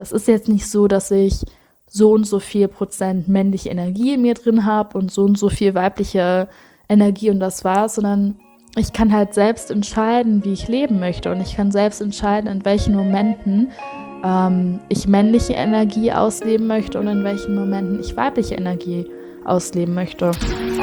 Es ist jetzt nicht so, dass ich so und so viel Prozent männliche Energie in mir drin habe und so viel weibliche Energie und das war's, sondern ich kann halt selbst entscheiden, wie ich leben möchte und ich kann selbst entscheiden, in welchen Momenten ich männliche Energie ausleben möchte und in welchen Momenten ich weibliche Energie ausleben möchte.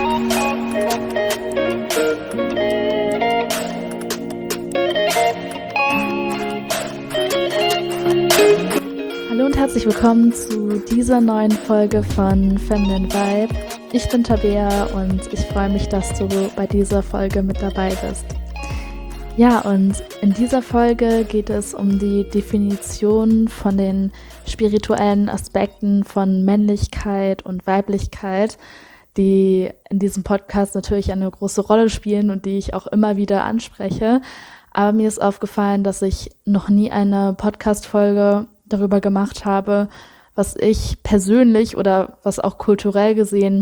Hallo und herzlich willkommen zu dieser neuen Folge von Feminine Vibe. Ich bin Tabea und ich freue mich, dass du bei dieser Folge mit dabei bist. Ja, und in dieser Folge geht es um die Definition von den spirituellen Aspekten von Männlichkeit und Weiblichkeit, die in diesem Podcast natürlich eine große Rolle spielen und die ich auch immer wieder anspreche. Aber mir ist aufgefallen, dass ich noch nie eine Podcast-Folge darüber gemacht habe, was ich persönlich oder was auch kulturell gesehen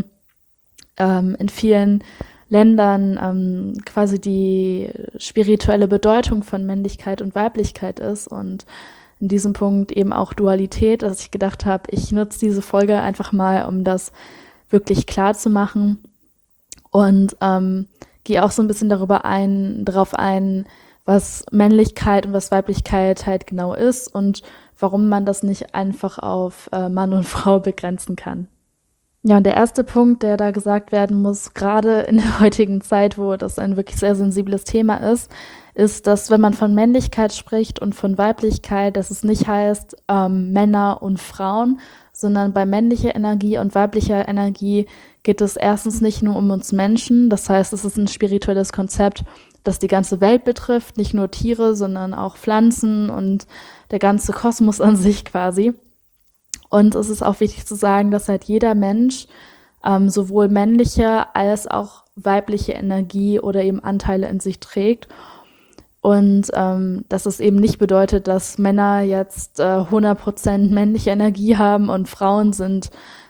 in vielen Ländern quasi die spirituelle Bedeutung von Männlichkeit und Weiblichkeit ist und in diesem Punkt eben auch Dualität, dass ich gedacht habe, ich nutze diese Folge einfach mal, um das wirklich klar zu machen und gehe auch so ein bisschen darauf ein, was Männlichkeit und was Weiblichkeit halt genau ist und warum man das nicht einfach auf Mann und Frau begrenzen kann. Ja, und der erste Punkt, der da gesagt werden muss, gerade in der heutigen Zeit, wo das ein wirklich sehr sensibles Thema ist, dass wenn man von Männlichkeit spricht und von Weiblichkeit, dass es nicht heißt Männer und Frauen, sondern bei männlicher Energie und weiblicher Energie geht es erstens nicht nur um uns Menschen, das heißt, es ist ein spirituelles Konzept, das die ganze Welt betrifft, nicht nur Tiere, sondern auch Pflanzen und der ganze Kosmos an sich quasi. Und es ist auch wichtig zu sagen, dass halt jeder Mensch sowohl männliche als auch weibliche Energie oder eben Anteile in sich trägt. Und dass es eben nicht bedeutet, dass Männer jetzt 100% männliche Energie haben und Frauen sind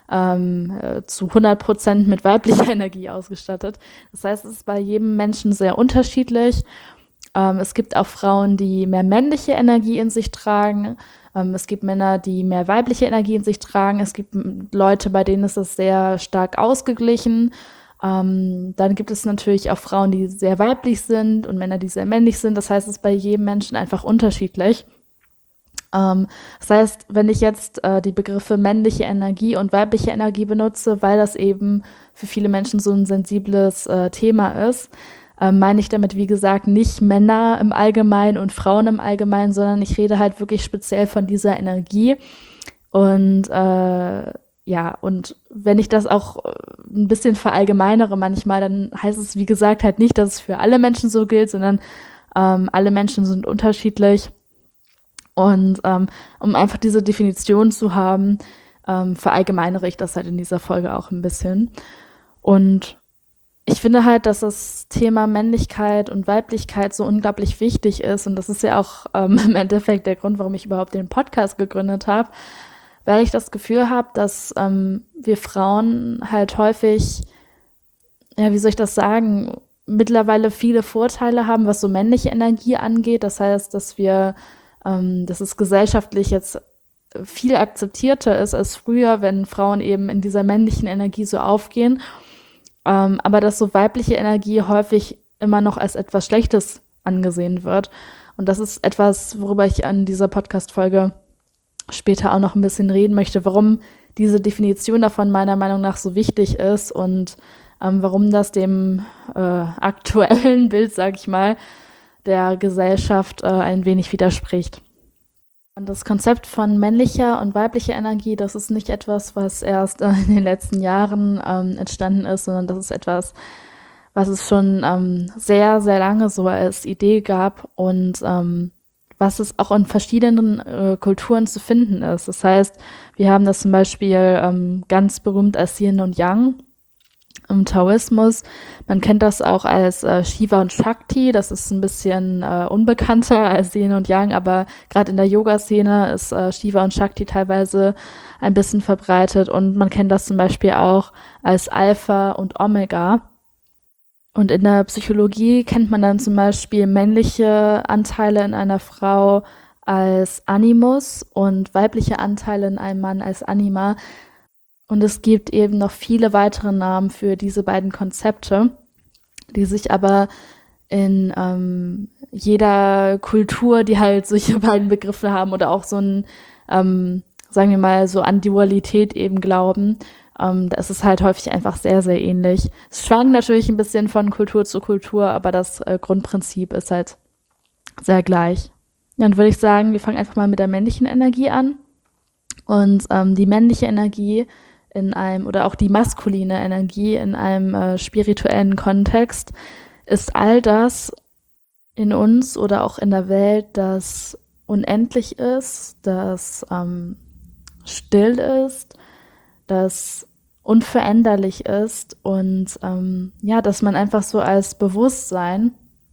zu 100% mit weiblicher Energie ausgestattet. Das heißt, es ist bei jedem Menschen sehr unterschiedlich. Es gibt auch Frauen, die mehr männliche Energie in sich tragen. Es gibt Männer, die mehr weibliche Energie in sich tragen. Es gibt Leute, bei denen ist das sehr stark ausgeglichen. Dann gibt es natürlich auch Frauen, die sehr weiblich sind und Männer, die sehr männlich sind. Das heißt, es ist bei jedem Menschen einfach unterschiedlich. Das heißt, wenn ich jetzt die Begriffe männliche Energie und weibliche Energie benutze, weil das eben für viele Menschen so ein sensibles Thema ist, meine ich damit, wie gesagt, nicht Männer im Allgemeinen und Frauen im Allgemeinen, sondern ich rede halt wirklich speziell von dieser Energie. Und und wenn ich das auch ein bisschen verallgemeinere manchmal, dann heißt es, wie gesagt, halt nicht, dass es für alle Menschen so gilt, sondern alle Menschen sind unterschiedlich. Und um einfach diese Definition zu haben, verallgemeinere ich das halt in dieser Folge auch ein bisschen. Und ich finde halt, dass das Thema Männlichkeit und Weiblichkeit so unglaublich wichtig ist. Und das ist ja auch im Endeffekt der Grund, warum ich überhaupt den Podcast gegründet habe, weil ich das Gefühl habe, dass wir Frauen halt häufig, ja, wie soll ich das sagen, mittlerweile viele Vorteile haben, was so männliche Energie angeht. Das heißt, dass es gesellschaftlich jetzt viel akzeptierter ist als früher, wenn Frauen eben in dieser männlichen Energie so aufgehen. Aber dass so weibliche Energie häufig immer noch als etwas Schlechtes angesehen wird. Und das ist etwas, worüber ich an dieser Podcast-Folge später auch noch ein bisschen reden möchte, warum diese Definition davon meiner Meinung nach so wichtig ist und warum das dem aktuellen Bild, sag ich mal, der Gesellschaft ein wenig widerspricht. Und das Konzept von männlicher und weiblicher Energie, das ist nicht etwas, was erst in den letzten Jahren entstanden ist, sondern das ist etwas, was es schon sehr, sehr lange so als Idee gab und was es auch in verschiedenen Kulturen zu finden ist. Das heißt, wir haben das zum Beispiel ganz berühmt als Yin und Yang im Taoismus. Man kennt das auch als Shiva und Shakti. Das ist ein bisschen unbekannter als Yin und Yang, aber gerade in der Yoga-Szene ist Shiva und Shakti teilweise ein bisschen verbreitet und man kennt das zum Beispiel auch als Alpha und Omega. Und in der Psychologie kennt man dann zum Beispiel männliche Anteile in einer Frau als Animus und weibliche Anteile in einem Mann als Anima. Und es gibt eben noch viele weitere Namen für diese beiden Konzepte, die sich aber in jeder Kultur, die halt solche beiden Begriffe haben oder auch so ein, sagen wir mal, so an Dualität eben glauben, da ist es halt häufig einfach sehr, sehr ähnlich. Es schwankt natürlich ein bisschen von Kultur zu Kultur, aber das Grundprinzip ist halt sehr gleich. Dann würde ich sagen, wir fangen einfach mal mit der männlichen Energie an. Und die männliche Energie in einem, oder auch die maskuline Energie in einem spirituellen Kontext ist all das in uns oder auch in der Welt, das unendlich ist, das still ist, das unveränderlich ist und ja, dass man einfach so als Bewusstsein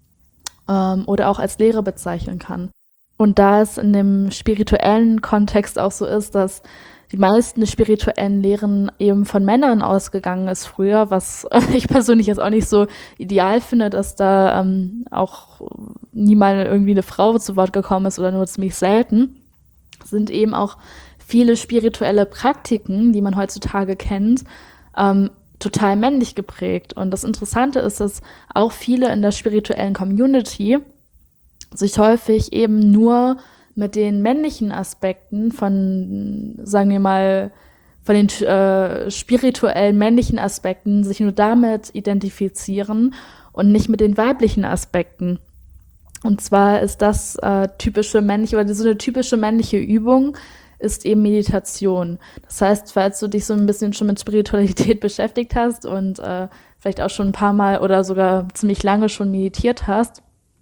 oder auch als Lehre bezeichnen kann. Und da es in dem spirituellen Kontext auch so ist, dass die meisten spirituellen Lehren eben von Männern ausgegangen ist früher, was ich persönlich jetzt auch nicht so ideal finde, dass da auch nie mal irgendwie eine Frau zu Wort gekommen ist oder nur ziemlich selten, sind eben auch viele spirituelle Praktiken, die man heutzutage kennt, total männlich geprägt. Und das Interessante ist, dass auch viele in der spirituellen Community sich häufig eben nur mit den männlichen Aspekten von, sagen wir mal, von den spirituellen männlichen Aspekten sich nur damit identifizieren und nicht mit den weiblichen Aspekten. Und zwar ist das typische männliche, oder so eine typische männliche Übung ist eben Meditation. Das heißt, falls du dich so ein bisschen schon mit Spiritualität beschäftigt hast und vielleicht auch schon ein paar Mal oder sogar ziemlich lange schon meditiert hast,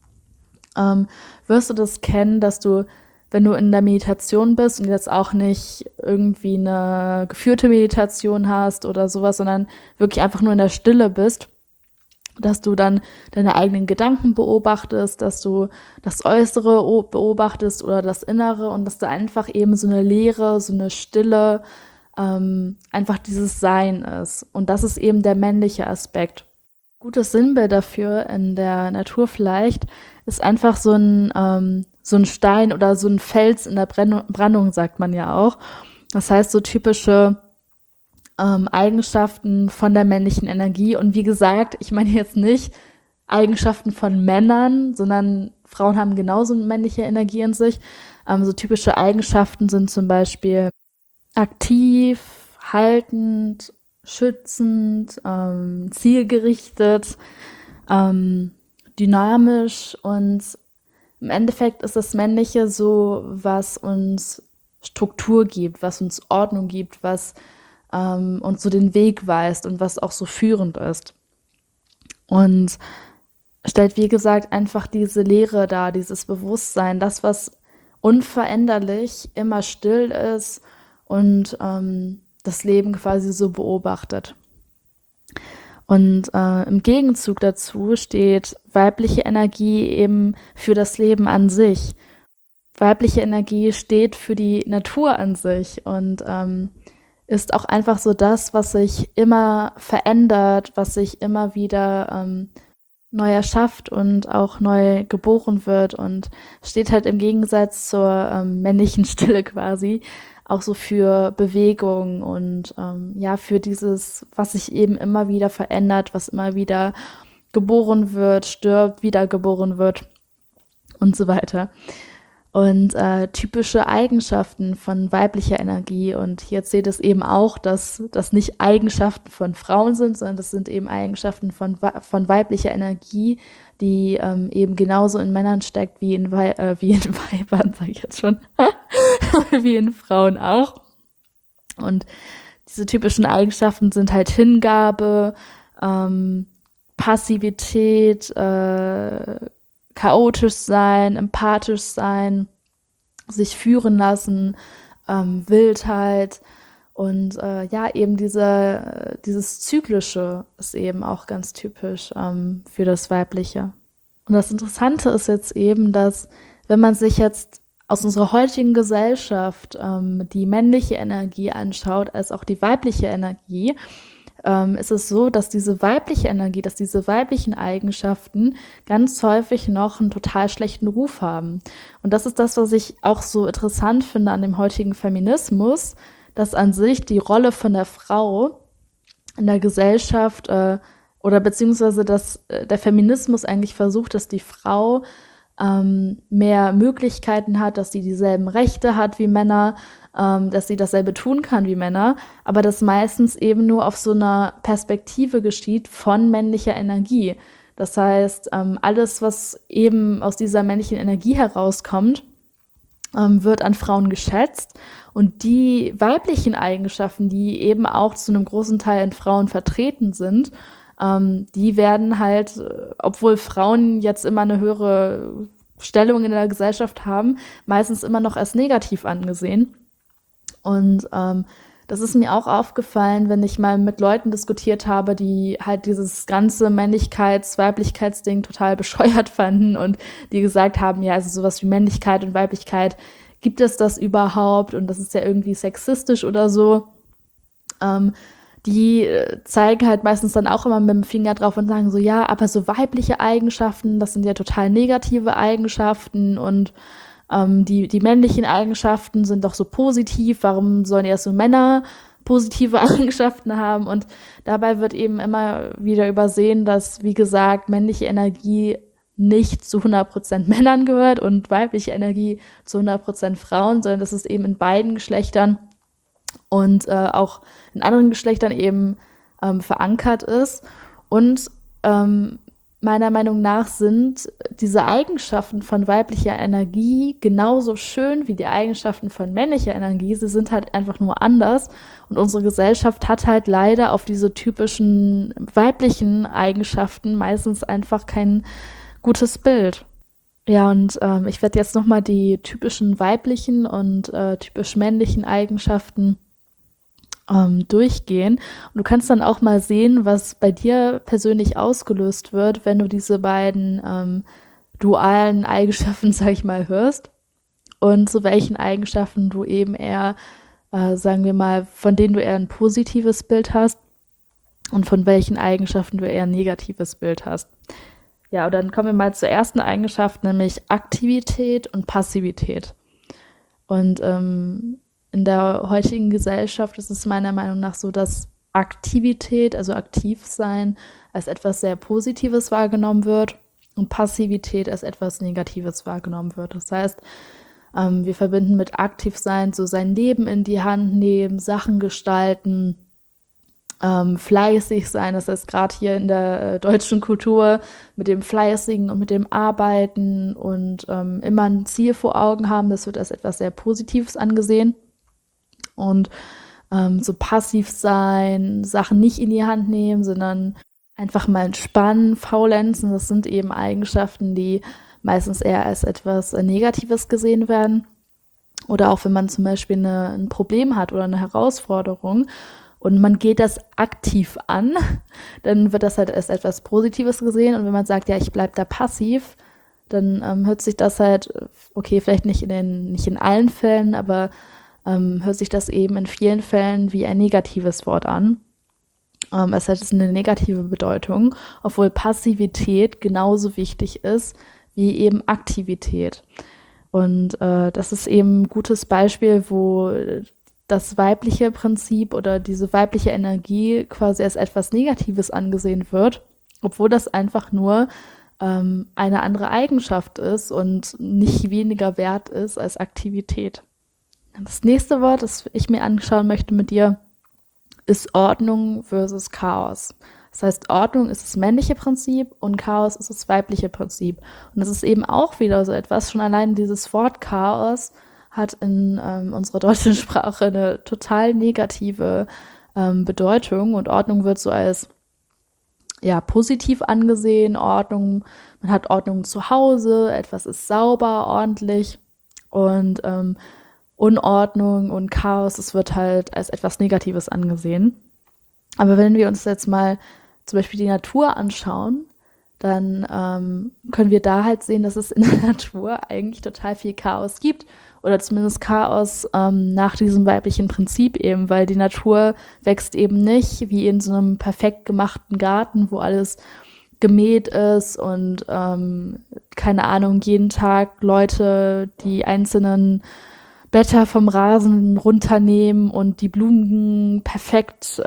wirst du das kennen, dass du, wenn du in der Meditation bist und jetzt auch nicht irgendwie eine geführte Meditation hast oder sowas, sondern wirklich einfach nur in der Stille bist, dass du dann deine eigenen Gedanken beobachtest, dass du das Äußere beobachtest oder das Innere und dass da einfach eben so eine Leere, so eine Stille, einfach dieses Sein ist. Und das ist eben der männliche Aspekt. Gutes Sinnbild dafür in der Natur vielleicht ist einfach so ein Stein oder so ein Fels in der Brandung, sagt man ja auch. Das heißt, so typische Eigenschaften von der männlichen Energie. Und wie gesagt, ich meine jetzt nicht Eigenschaften von Männern, sondern Frauen haben genauso männliche Energie in sich. So typische Eigenschaften sind zum Beispiel aktiv, haltend, schützend, zielgerichtet, dynamisch, und im Endeffekt ist das Männliche so, was uns Struktur gibt, was uns Ordnung gibt, was uns so den Weg weist und was auch so führend ist. Und stellt, wie gesagt, einfach diese Leere dar, dieses Bewusstsein, das, was unveränderlich immer still ist und das Leben quasi so beobachtet. Und im Gegenzug dazu steht weibliche Energie eben für das Leben an sich. Weibliche Energie steht für die Natur an sich und ist auch einfach so das, was sich immer verändert, was sich immer wieder neu erschafft und auch neu geboren wird und steht halt im Gegensatz zur männlichen Stille quasi auch so für Bewegung und ja, für dieses, was sich eben immer wieder verändert, was immer wieder geboren wird, stirbt, wiedergeboren wird und so weiter. Und typische Eigenschaften von weiblicher Energie. Und hier zählt es eben auch, dass das nicht Eigenschaften von Frauen sind, sondern das sind eben Eigenschaften von weiblicher Energie, die eben genauso in Männern steckt wie in Weibern, sage ich jetzt schon, wie in Frauen auch. Und diese typischen Eigenschaften sind halt Hingabe, Passivität, chaotisch sein, empathisch sein, sich führen lassen, Wildheit und ja, eben dieses Zyklische ist eben auch ganz typisch für das Weibliche. Und das Interessante ist jetzt eben, dass wenn man sich jetzt aus unserer heutigen Gesellschaft die männliche Energie anschaut, als auch die weibliche Energie, ist es so, dass diese weibliche Energie, dass diese weiblichen Eigenschaften ganz häufig noch einen total schlechten Ruf haben. Und das ist das, was ich auch so interessant finde an dem heutigen Feminismus, dass an sich die Rolle von der Frau in der Gesellschaft oder beziehungsweise dass der Feminismus eigentlich versucht, dass die Frau mehr Möglichkeiten hat, dass sie dieselben Rechte hat wie Männer, dass sie dasselbe tun kann wie Männer, aber das meistens eben nur auf so einer Perspektive geschieht von männlicher Energie. Das heißt, alles, was eben aus dieser männlichen Energie herauskommt, wird an Frauen geschätzt. Und die weiblichen Eigenschaften, die eben auch zu einem großen Teil in Frauen vertreten sind, die werden halt, obwohl Frauen jetzt immer eine höhere Stellung in der Gesellschaft haben, meistens immer noch als negativ angesehen. Und das ist mir auch aufgefallen, wenn ich mal mit Leuten diskutiert habe, die halt dieses ganze Weiblichkeitsding total bescheuert fanden und die gesagt haben, ja, also sowas wie Männlichkeit und Weiblichkeit, gibt es das überhaupt? Und das ist ja irgendwie sexistisch oder so. Die zeigen halt meistens dann auch immer mit dem Finger drauf und sagen so, ja, aber so weibliche Eigenschaften, das sind ja total negative Eigenschaften und die männlichen Eigenschaften sind doch so positiv, warum sollen erst so Männer positive Eigenschaften haben? Und dabei wird eben immer wieder übersehen, dass, wie gesagt, männliche Energie nicht zu 100% Männern gehört und weibliche Energie zu 100% Frauen, sondern dass es eben in beiden Geschlechtern und auch in anderen Geschlechtern eben verankert ist. Und meiner Meinung nach sind diese Eigenschaften von weiblicher Energie genauso schön wie die Eigenschaften von männlicher Energie. Sie sind halt einfach nur anders. Und unsere Gesellschaft hat halt leider auf diese typischen weiblichen Eigenschaften meistens einfach kein gutes Bild. Ja, und ich werde jetzt nochmal die typischen weiblichen und typisch männlichen Eigenschaften durchgehen. Und du kannst dann auch mal sehen, was bei dir persönlich ausgelöst wird, wenn du diese beiden dualen Eigenschaften, sag ich mal, hörst. Und zu welchen Eigenschaften du eben eher, sagen wir mal, von denen du eher ein positives Bild hast und von welchen Eigenschaften du eher ein negatives Bild hast. Ja, und dann kommen wir mal zur ersten Eigenschaft, nämlich Aktivität und Passivität. Und in der heutigen Gesellschaft ist es meiner Meinung nach so, dass Aktivität, also aktiv sein, als etwas sehr Positives wahrgenommen wird und Passivität als etwas Negatives wahrgenommen wird. Das heißt, wir verbinden mit aktiv sein so sein Leben in die Hand nehmen, Sachen gestalten, fleißig sein, das heißt gerade hier in der deutschen Kultur mit dem Fleißigen und mit dem Arbeiten und immer ein Ziel vor Augen haben, das wird als etwas sehr Positives angesehen. Und so passiv sein, Sachen nicht in die Hand nehmen, sondern einfach mal entspannen, faulenzen, das sind eben Eigenschaften, die meistens eher als etwas Negatives gesehen werden. Oder auch wenn man zum Beispiel ein Problem hat oder eine Herausforderung und man geht das aktiv an, dann wird das halt als etwas Positives gesehen. Und wenn man sagt, ja, ich bleib da passiv, dann hört sich das halt, okay, vielleicht nicht in allen Fällen, aber hört sich das eben in vielen Fällen wie ein negatives Wort an. Es hat eine negative Bedeutung, obwohl Passivität genauso wichtig ist wie eben Aktivität. Und das ist eben ein gutes Beispiel, wo das weibliche Prinzip oder diese weibliche Energie quasi als etwas Negatives angesehen wird, obwohl das einfach nur eine andere Eigenschaft ist und nicht weniger wert ist als Aktivität. Das nächste Wort, das ich mir anschauen möchte mit dir, ist Ordnung versus Chaos. Das heißt, Ordnung ist das männliche Prinzip und Chaos ist das weibliche Prinzip. Und das ist eben auch wieder so etwas, schon allein dieses Wort Chaos hat in unserer deutschen Sprache eine total negative Bedeutung und Ordnung wird so als ja positiv angesehen. Ordnung, man hat Ordnung zu Hause, etwas ist sauber, ordentlich und Unordnung und Chaos, es wird halt als etwas Negatives angesehen. Aber wenn wir uns jetzt mal zum Beispiel die Natur anschauen, dann können wir da halt sehen, dass es in der Natur eigentlich total viel Chaos gibt oder zumindest Chaos nach diesem weiblichen Prinzip eben, weil die Natur wächst eben nicht wie in so einem perfekt gemachten Garten, wo alles gemäht ist und keine Ahnung, jeden Tag Leute die einzelnen Blätter vom Rasen runternehmen und die Blumen perfekt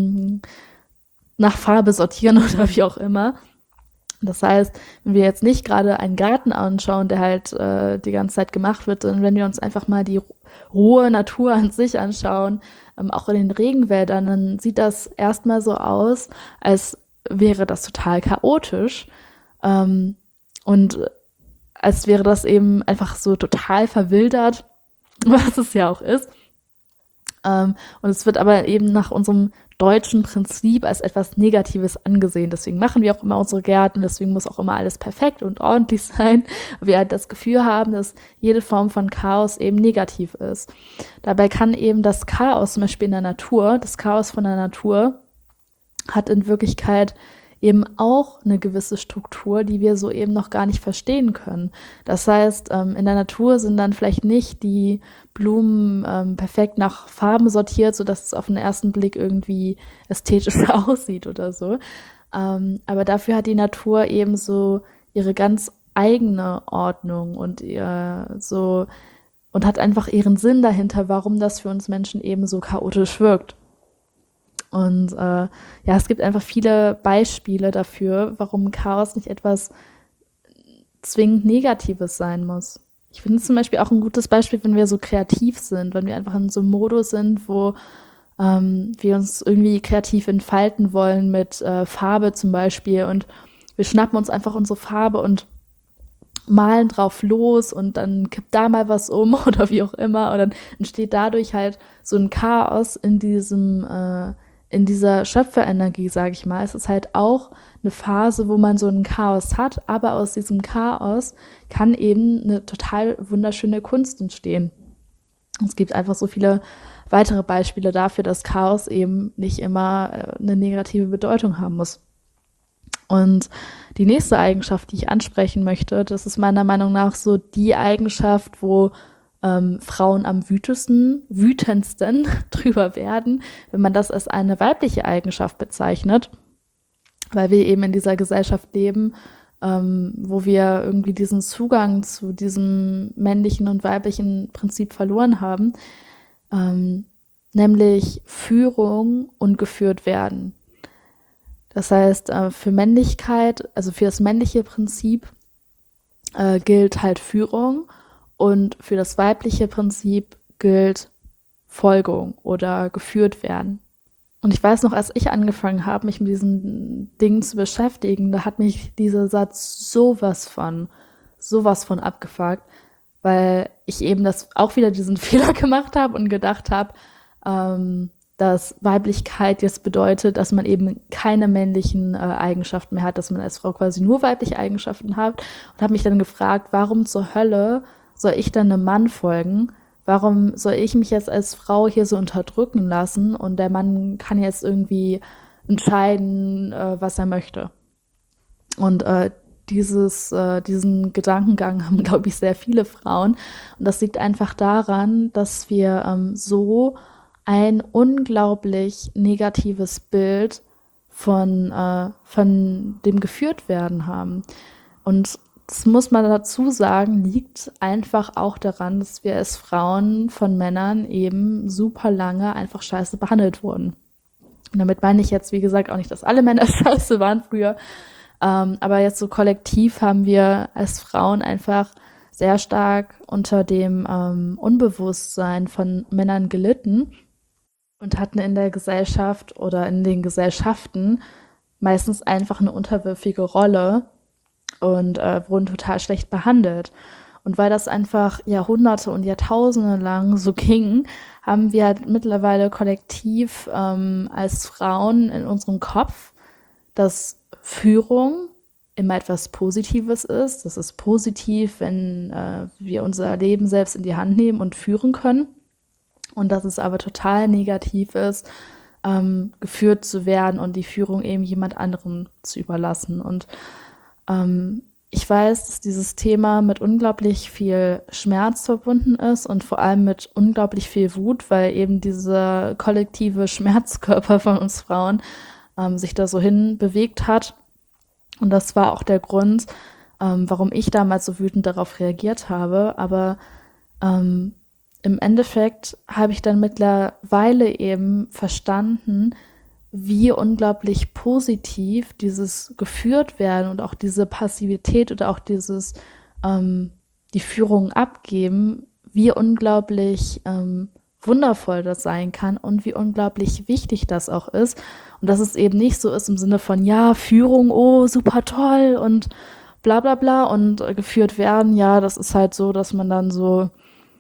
nach Farbe sortieren oder wie auch immer. Das heißt, wenn wir jetzt nicht gerade einen Garten anschauen, der halt die ganze Zeit gemacht wird, sondern wenn wir uns einfach mal die rohe Natur an sich anschauen, auch in den Regenwäldern, dann sieht das erstmal so aus, als wäre das total chaotisch und als wäre das eben einfach so total verwildert, was es ja auch ist. Und es wird aber eben nach unserem deutschen Prinzip als etwas Negatives angesehen. Deswegen machen wir auch immer unsere Gärten, deswegen muss auch immer alles perfekt und ordentlich sein. Wir halt das Gefühl haben, dass jede Form von Chaos eben negativ ist. Dabei kann eben das Chaos, zum Beispiel in der Natur, das Chaos von der Natur, hat in Wirklichkeit eben auch eine gewisse Struktur, die wir so eben noch gar nicht verstehen können. Das heißt, in der Natur sind dann vielleicht nicht die Blumen perfekt nach Farben sortiert, sodass es auf den ersten Blick irgendwie ästhetisch aussieht oder so. Aber dafür hat die Natur eben so ihre ganz eigene Ordnung und und hat einfach ihren Sinn dahinter, warum das für uns Menschen eben so chaotisch wirkt. Und es gibt einfach viele Beispiele dafür, warum Chaos nicht etwas zwingend Negatives sein muss. Ich finde zum Beispiel auch ein gutes Beispiel, wenn wir so kreativ sind, wenn wir einfach in so einem Modus sind, wo wir uns irgendwie kreativ entfalten wollen mit Farbe zum Beispiel und wir schnappen uns einfach unsere Farbe und malen drauf los und dann kippt da mal was um oder wie auch immer und dann entsteht dadurch halt so ein Chaos in dieser Schöpferenergie, sage ich mal. Es ist halt auch eine Phase, wo man so ein Chaos hat, aber aus diesem Chaos kann eben eine total wunderschöne Kunst entstehen. Es gibt einfach so viele weitere Beispiele dafür, dass Chaos eben nicht immer eine negative Bedeutung haben muss. Und die nächste Eigenschaft, die ich ansprechen möchte, das ist meiner Meinung nach so die Eigenschaft, wo Frauen am wütendsten drüber werden, wenn man das als eine weibliche Eigenschaft bezeichnet, weil wir eben in dieser Gesellschaft leben, wo wir irgendwie diesen Zugang zu diesem männlichen und weiblichen Prinzip verloren haben, nämlich Führung und geführt werden. Das heißt, für Männlichkeit, also für das männliche Prinzip gilt halt Führung und für das weibliche Prinzip gilt Folgung oder geführt werden. Und ich weiß noch, als ich angefangen habe, mich mit diesen Dingen zu beschäftigen, da hat mich dieser Satz sowas von abgefuckt, weil ich eben das auch wieder diesen Fehler gemacht habe und gedacht habe, dass Weiblichkeit jetzt bedeutet, dass man eben keine männlichen Eigenschaften mehr hat, dass man als Frau quasi nur weibliche Eigenschaften hat und habe mich dann gefragt, warum zur Hölle soll ich dann einem Mann folgen? Warum soll ich mich jetzt als Frau hier so unterdrücken lassen und der Mann kann jetzt irgendwie entscheiden, was er möchte? Und diesen Gedankengang haben, glaube ich, sehr viele Frauen. Und das liegt einfach daran, dass wir so ein unglaublich negatives Bild von dem Geführtwerden haben. Und das muss man dazu sagen, liegt einfach auch daran, dass wir als Frauen von Männern eben super lange einfach scheiße behandelt wurden. Und damit meine ich jetzt, wie gesagt, auch nicht, dass alle Männer scheiße waren früher, aber jetzt so kollektiv haben wir als Frauen einfach sehr stark unter dem Unbewusstsein von Männern gelitten und hatten in der Gesellschaft oder in den Gesellschaften meistens einfach eine unterwürfige Rolle und wurden total schlecht behandelt. Und weil das einfach Jahrhunderte und Jahrtausende lang so ging, haben wir halt mittlerweile kollektiv als Frauen in unserem Kopf, dass Führung immer etwas Positives ist. Das ist positiv, wenn wir unser Leben selbst in die Hand nehmen und führen können. Und dass es aber total negativ ist, geführt zu werden und die Führung eben jemand anderem zu überlassen. Und ich weiß, dass dieses Thema mit unglaublich viel Schmerz verbunden ist und vor allem mit unglaublich viel Wut, weil eben dieser kollektive Schmerzkörper von uns Frauen sich da so hin bewegt hat. Und das war auch der Grund, warum ich damals so wütend darauf reagiert habe. Aber im Endeffekt habe ich dann mittlerweile eben verstanden, wie unglaublich positiv dieses geführt werden und auch diese Passivität oder auch dieses die Führung abgeben, wie unglaublich wundervoll das sein kann und wie unglaublich wichtig das auch ist. Und dass es eben nicht so ist im Sinne von, ja, Führung, oh, super toll und bla bla bla und geführt werden, ja, das ist halt so, dass man dann so,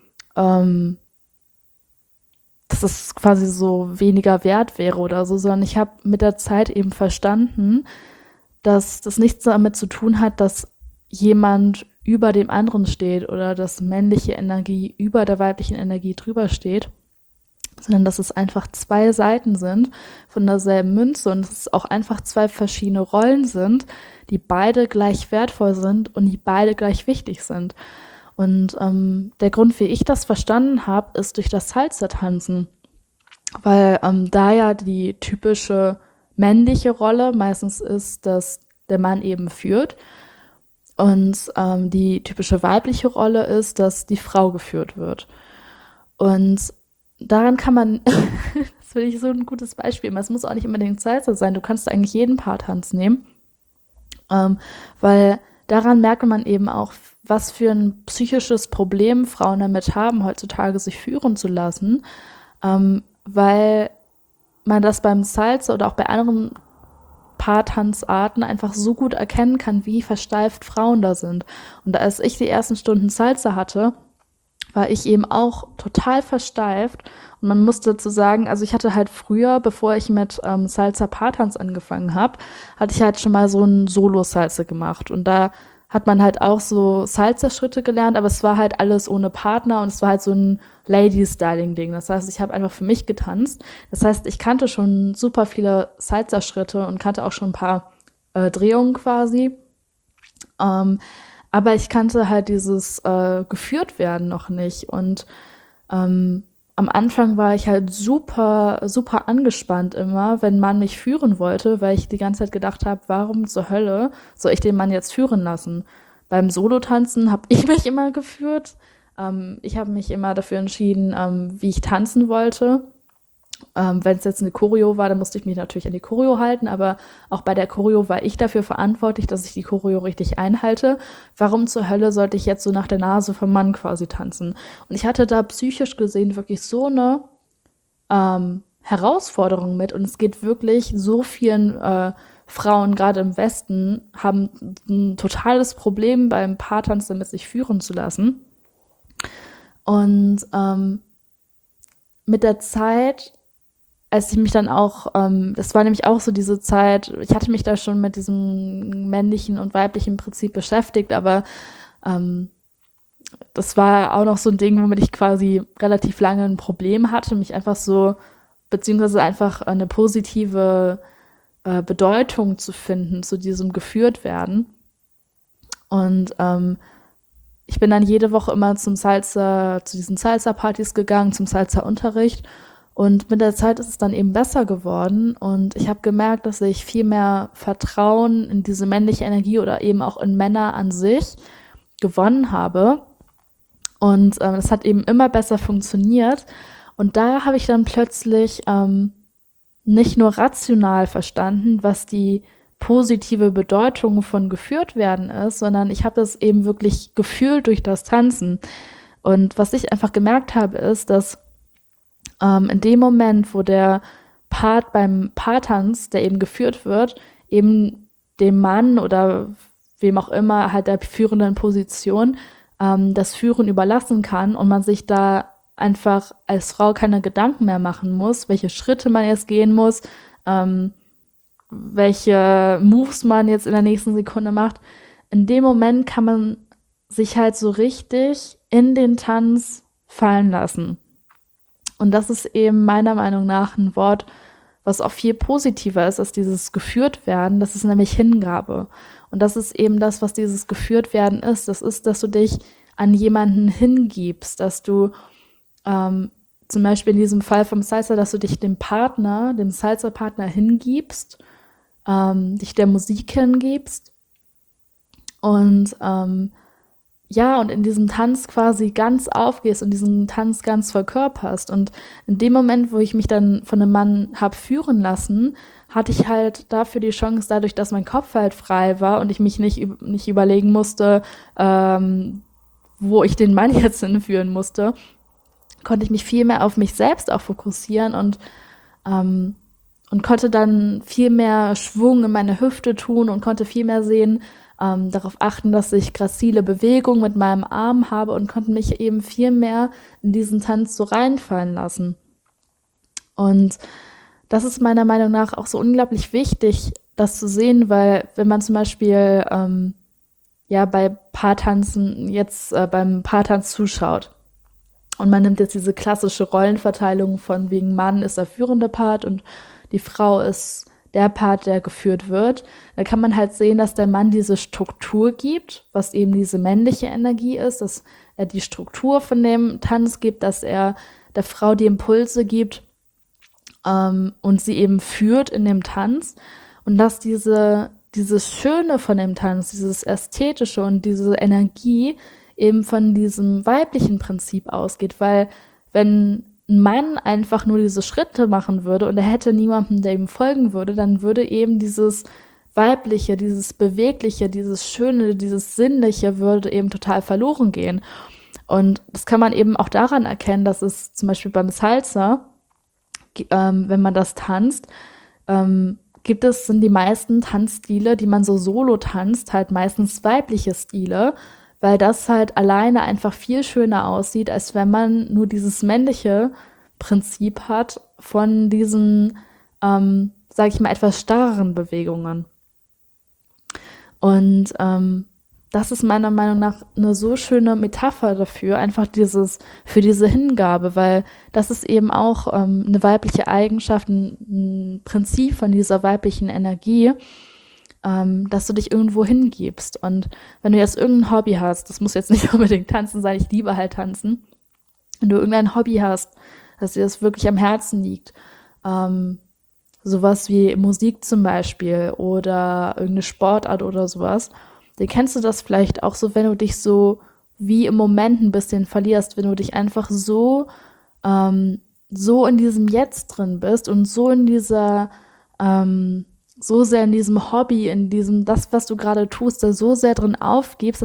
dass es quasi so weniger wert wäre oder so, sondern ich habe mit der Zeit eben verstanden, dass das nichts damit zu tun hat, dass jemand über dem anderen steht oder dass männliche Energie über der weiblichen Energie drüber steht, sondern dass es einfach zwei Seiten sind von derselben Münze und dass es auch einfach zwei verschiedene Rollen sind, die beide gleich wertvoll sind und die beide gleich wichtig sind. Und der Grund, wie ich das verstanden habe, ist durch das Salsa-Tanzen, weil da ja die typische männliche Rolle meistens ist, dass der Mann eben führt und die typische weibliche Rolle ist, dass die Frau geführt wird. Und daran kann man, das finde ich so ein gutes Beispiel, es muss auch nicht unbedingt Salsa sein, du kannst eigentlich jeden Paartanz nehmen, weil daran merkt man eben auch, was für ein psychisches Problem Frauen damit haben, heutzutage sich führen zu lassen, weil man das beim Salsa oder auch bei anderen Paartanzarten einfach so gut erkennen kann, wie versteift Frauen da sind. Und als ich die ersten Stunden Salsa hatte, war ich eben auch total versteift. Und man muss dazu sagen, also ich hatte halt früher, bevor ich mit Salsa Paartanz angefangen habe, hatte ich halt schon mal so ein Solo-Salsa gemacht. Und da hat man halt auch so Salsa-Schritte gelernt, aber es war halt alles ohne Partner und es war halt so ein Lady-Styling-Ding. Das heißt, ich habe einfach für mich getanzt. Das heißt, ich kannte schon super viele Salsa-Schritte und kannte auch schon ein paar Drehungen quasi. Aber ich kannte halt dieses geführt werden noch nicht. Und am Anfang war ich halt super, super angespannt immer, wenn man mich führen wollte, weil ich die ganze Zeit gedacht habe, warum zur Hölle soll ich den Mann jetzt führen lassen? Beim Solo-Tanzen habe ich mich immer geführt. Ich habe mich immer dafür entschieden, wie ich tanzen wollte. Wenn es jetzt eine Choreo war, dann musste ich mich natürlich an die Choreo halten, aber auch bei der Choreo war ich dafür verantwortlich, dass ich die Choreo richtig einhalte. Warum zur Hölle sollte ich jetzt so nach der Nase vom Mann quasi tanzen? Und ich hatte da psychisch gesehen wirklich so eine Herausforderung mit und es geht wirklich so vielen Frauen, gerade im Westen, haben ein totales Problem beim Paartanz damit, sich führen zu lassen. Und mit der Zeit, als ich mich dann auch, das war nämlich auch so diese Zeit, ich hatte mich da schon mit diesem männlichen und weiblichen Prinzip beschäftigt, aber das war auch noch so ein Ding, womit ich quasi relativ lange ein Problem hatte, mich einfach so, beziehungsweise einfach eine positive Bedeutung zu finden, zu diesem geführt werden. Und ich bin dann jede Woche immer zu diesen Salsa-Partys gegangen, zum Salsa-Unterricht. Und mit der Zeit ist es dann eben besser geworden. Und ich habe gemerkt, dass ich viel mehr Vertrauen in diese männliche Energie oder eben auch in Männer an sich gewonnen habe. Und das hat eben immer besser funktioniert. Und da habe ich dann plötzlich nicht nur rational verstanden, was die positive Bedeutung von geführt werden ist, sondern ich habe das eben wirklich gefühlt durch das Tanzen. Und was ich einfach gemerkt habe, ist, dass in dem Moment, wo der Part beim Paartanz, der eben geführt wird, eben dem Mann oder wem auch immer halt der führenden Position das Führen überlassen kann und man sich da einfach als Frau keine Gedanken mehr machen muss, welche Schritte man jetzt gehen muss, welche Moves man jetzt in der nächsten Sekunde macht. In dem Moment kann man sich halt so richtig in den Tanz fallen lassen. Und das ist eben meiner Meinung nach ein Wort, was auch viel positiver ist als dieses geführt werden. Das ist nämlich Hingabe. Und das ist eben das, was dieses geführt werden ist. Das ist, dass du dich an jemanden hingibst, dass du zum Beispiel in diesem Fall vom Salsa, dass du dich dem Salsa-Partner hingibst, dich der Musik hingibst und und in diesem Tanz quasi ganz aufgehst und diesen Tanz ganz verkörperst. Und in dem Moment, wo ich mich dann von einem Mann habe führen lassen, hatte ich halt dafür die Chance, dadurch, dass mein Kopf halt frei war und ich mich nicht überlegen musste, wo ich den Mann jetzt hinführen musste, konnte ich mich viel mehr auf mich selbst auch fokussieren und konnte dann viel mehr Schwung in meine Hüfte tun und konnte viel mehr sehen, darauf achten, dass ich gracile Bewegung mit meinem Arm habe und konnte mich eben viel mehr in diesen Tanz so reinfallen lassen. Und das ist meiner Meinung nach auch so unglaublich wichtig, das zu sehen, weil wenn man zum Beispiel bei Paartanzen beim Paartanz zuschaut und man nimmt jetzt diese klassische Rollenverteilung von wegen Mann ist der führende Part und die Frau ist der Part, der geführt wird, da kann man halt sehen, dass der Mann diese Struktur gibt, was eben diese männliche Energie ist, dass er die Struktur von dem Tanz gibt, dass er der Frau die Impulse gibt und sie eben führt in dem Tanz und dass dieses Schöne von dem Tanz, dieses Ästhetische und diese Energie eben von diesem weiblichen Prinzip ausgeht, weil wenn ein Mann einfach nur diese Schritte machen würde und er hätte niemanden, der ihm folgen würde, dann würde eben dieses Weibliche, dieses Bewegliche, dieses Schöne, dieses Sinnliche würde eben total verloren gehen. Und das kann man eben auch daran erkennen, dass es zum Beispiel beim Salsa, wenn man das tanzt, sind die meisten Tanzstile, die man so solo tanzt, halt meistens weibliche Stile, weil das halt alleine einfach viel schöner aussieht, als wenn man nur dieses männliche Prinzip hat von diesen, sag ich mal, etwas starreren Bewegungen. Und das ist meiner Meinung nach eine so schöne Metapher dafür, einfach für diese Hingabe, weil das ist eben auch eine weibliche Eigenschaft, ein Prinzip von dieser weiblichen Energie, dass du dich irgendwo hingibst. Und wenn du jetzt irgendein Hobby hast, das muss jetzt nicht unbedingt tanzen sein, ich liebe halt tanzen, wenn du irgendein Hobby hast, dass dir das wirklich am Herzen liegt, sowas wie Musik zum Beispiel oder irgendeine Sportart oder sowas, dann kennst du das vielleicht auch so, wenn du dich so wie im Moment ein bisschen verlierst, wenn du dich einfach so in diesem Jetzt drin bist und so in dieser so sehr in diesem Hobby, in diesem, das, was du gerade tust, da so sehr drin aufgehst,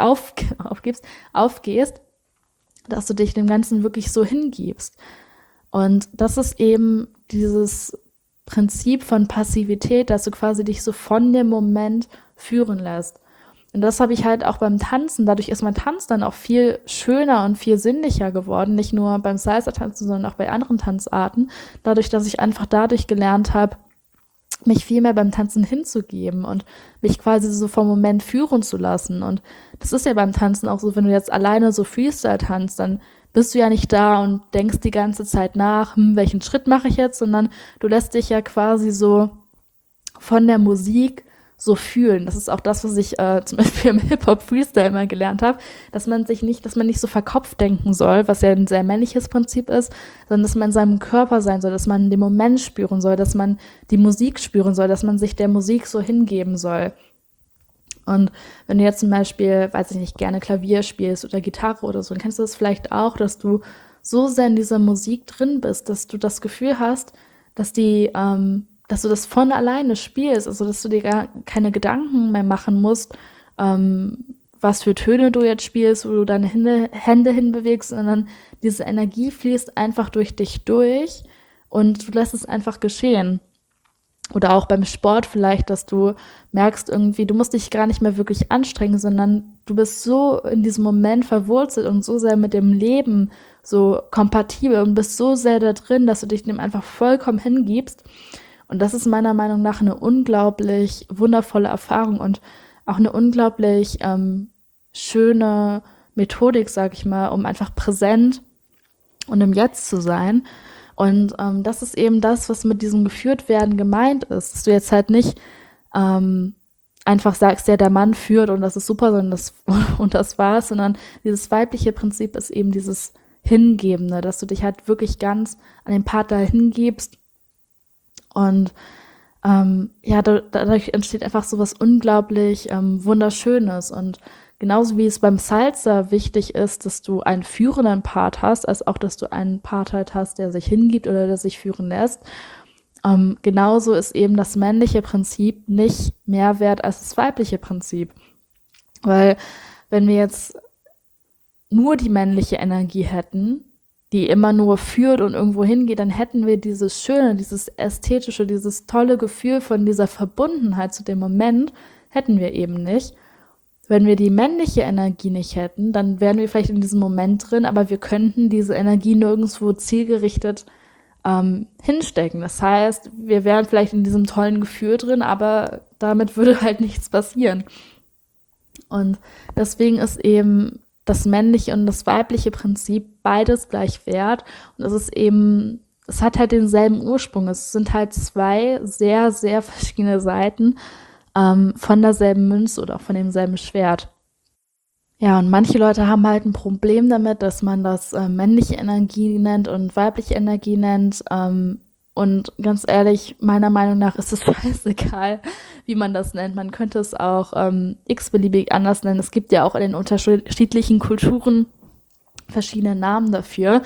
dass du dich dem Ganzen wirklich so hingibst. Und das ist eben dieses Prinzip von Passivität, dass du quasi dich so von dem Moment führen lässt. Und das habe ich halt auch beim Tanzen, dadurch ist mein Tanz dann auch viel schöner und viel sinnlicher geworden, nicht nur beim Salsa-Tanzen, sondern auch bei anderen Tanzarten, dadurch, dass ich einfach dadurch gelernt habe, mich viel mehr beim Tanzen hinzugeben und mich quasi so vom Moment führen zu lassen. Und das ist ja beim Tanzen auch so, wenn du jetzt alleine so Freestyle tanzt, dann bist du ja nicht da und denkst die ganze Zeit nach, welchen Schritt mache ich jetzt, sondern du lässt dich ja quasi so von der Musik so fühlen. Das ist auch das, was ich zum Beispiel im Hip-Hop-Freestyle mal gelernt habe, dass man nicht so verkopft denken soll, was ja ein sehr männliches Prinzip ist, sondern dass man in seinem Körper sein soll, dass man den Moment spüren soll, dass man die Musik spüren soll, dass man sich der Musik so hingeben soll. Und wenn du jetzt zum Beispiel, weiß ich nicht, gerne Klavier spielst oder Gitarre oder so, dann kennst du das vielleicht auch, dass du so sehr in dieser Musik drin bist, dass du das Gefühl hast, dass du das von alleine spielst, also dass du dir gar keine Gedanken mehr machen musst, was für Töne du jetzt spielst, wo du deine Hände hinbewegst, sondern diese Energie fließt einfach durch dich durch und du lässt es einfach geschehen. Oder auch beim Sport vielleicht, dass du merkst irgendwie, du musst dich gar nicht mehr wirklich anstrengen, sondern du bist so in diesem Moment verwurzelt und so sehr mit dem Leben so kompatibel und bist so sehr da drin, dass du dich dem einfach vollkommen hingibst. Und das ist meiner Meinung nach eine unglaublich wundervolle Erfahrung und auch eine unglaublich schöne Methodik, sag ich mal, um einfach präsent und im Jetzt zu sein. Und das ist eben das, was mit diesem Geführtwerden gemeint ist. Dass du jetzt halt nicht einfach sagst, ja, der Mann führt und das ist super, sondern und das war's, sondern dieses weibliche Prinzip ist eben dieses Hingebende, dass du dich halt wirklich ganz an den Partner hingibst und dadurch entsteht einfach so was unglaublich Wunderschönes. Und genauso wie es beim Salsa wichtig ist, dass du einen führenden Part hast, als auch, dass du einen Part halt hast, der sich hingibt oder der sich führen lässt, genauso ist eben das männliche Prinzip nicht mehr wert als das weibliche Prinzip. Weil wenn wir jetzt nur die männliche Energie hätten, die immer nur führt und irgendwo hingeht, dann hätten wir dieses Schöne, dieses Ästhetische, dieses tolle Gefühl von dieser Verbundenheit zu dem Moment, hätten wir eben nicht. Wenn wir die männliche Energie nicht hätten, dann wären wir vielleicht in diesem Moment drin, aber wir könnten diese Energie nirgendwo zielgerichtet hinstecken. Das heißt, wir wären vielleicht in diesem tollen Gefühl drin, aber damit würde halt nichts passieren. Und deswegen ist eben das männliche und das weibliche Prinzip beides gleich wert. Und es hat halt denselben Ursprung. Es sind halt zwei sehr, sehr verschiedene Seiten von derselben Münze oder auch von demselben Schwert. Ja, und manche Leute haben halt ein Problem damit, dass man das männliche Energie nennt und weibliche Energie nennt. Und ganz ehrlich, meiner Meinung nach ist es scheißegal, wie man das nennt. Man könnte es auch x-beliebig anders nennen. Es gibt ja auch in den unterschiedlichen Kulturen verschiedene Namen dafür.